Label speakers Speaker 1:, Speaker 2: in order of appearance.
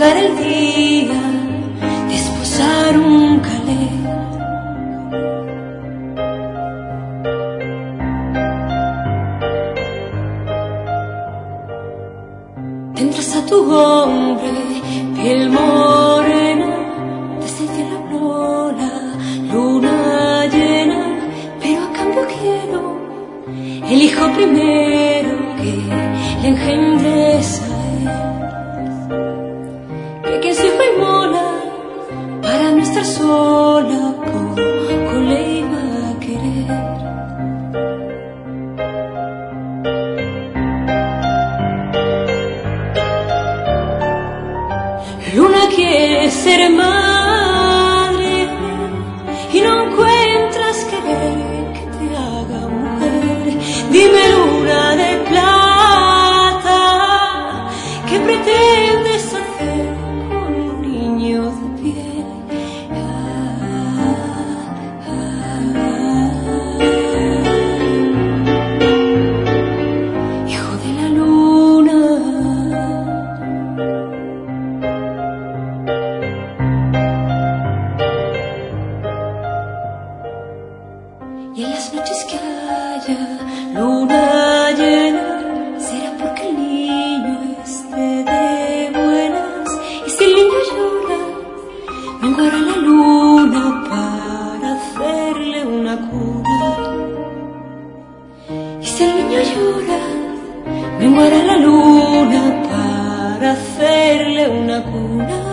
Speaker 1: llegar el día de esposar un calé. Tendrás a tu hombre, piel morena, desde el cielo habló la luna llena, pero a cambio quiero el hijo primero que le engendres a él, que quien su hijo inmola para no estar sola, poco le iba a querer. Luna quiere ser madre y no encuentras querer que te haga mujer. Dime, luna de plata, ¿qué pretendes hacer con un niño de piel? Hijo de la luna. Y en las noches que haya luna llena, será porque el niño esté de buenas. Y si el niño llora, menguará la luna para hacerle una cuna. Y si el niño llora, menguará la luna para hacerle una cuna.